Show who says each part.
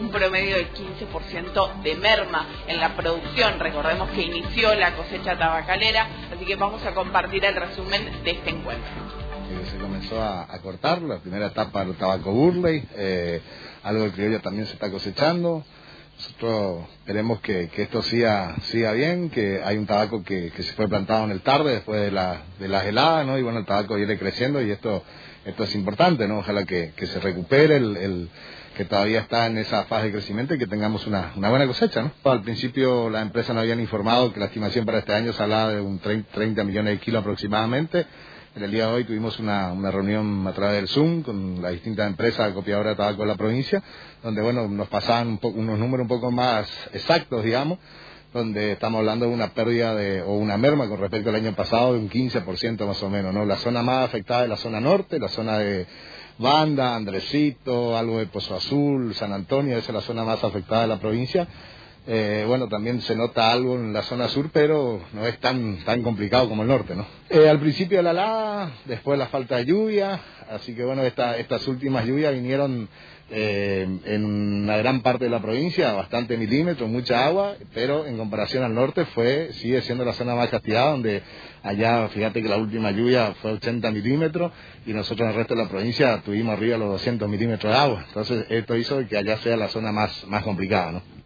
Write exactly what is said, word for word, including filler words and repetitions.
Speaker 1: un promedio del quince por ciento de merma en la producción. Recordemos que inició la cosecha tabacalera, así que vamos a compartir el resumen de este encuentro.
Speaker 2: Se comenzó a, a cortar la primera etapa del tabaco Burley, eh, algo de criollo también se está cosechando. Nosotros esperemos que, que esto siga, siga bien, que hay un tabaco que, que se fue plantado en el tarde después de, la, de las heladas, ¿no? Y bueno, el tabaco viene creciendo y esto esto es importante, ¿no? Ojalá que, que se recupere, el, el que todavía está en esa fase de crecimiento y que tengamos una, una buena cosecha, ¿no? Al principio la empresa nos habían informado que la estimación para este año se hablaba de un treinta millones de kilos aproximadamente. En el día de hoy tuvimos una, una reunión a través del Zoom con las distintas empresas copiadoras de tabaco de la provincia, donde bueno nos pasaban un poco, unos números un poco más exactos, digamos, donde estamos hablando de una pérdida de, o una merma con respecto al año pasado de un quince por ciento más o menos, ¿no? La zona más afectada es la zona norte, la zona de Banda, Andresito, algo de Pozo Azul, San Antonio, esa es la zona más afectada de la provincia. Eh, bueno, también se nota algo en la zona sur, pero no es tan tan complicado como el norte, ¿no? Eh, al principio de la helada, después la falta de lluvia, así que bueno, esta, estas últimas lluvias vinieron eh, en una gran parte de la provincia, bastante milímetros, mucha agua, pero en comparación al norte fue sigue siendo la zona más castigada, donde allá, fíjate que la última lluvia fue ochenta milímetros y nosotros en el resto de la provincia tuvimos arriba los doscientos milímetros de agua, entonces esto hizo que allá sea la zona más, más complicada, ¿no?